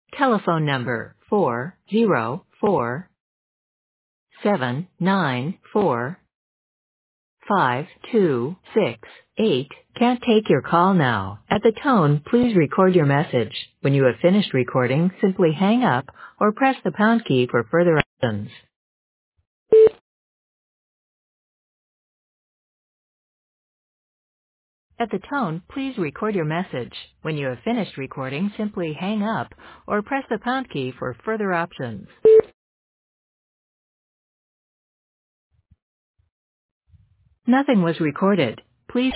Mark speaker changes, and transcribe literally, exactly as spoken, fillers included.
Speaker 1: Telephone number four zero four seven nine four five two six eight can't take your call now. At the tone, please record your message. When you have finished recording, simply hang up or press the pound key for further options. At the tone, please record your message. When you have finished recording, simply hang up or press the pound key for further options. Nothing was recorded. Please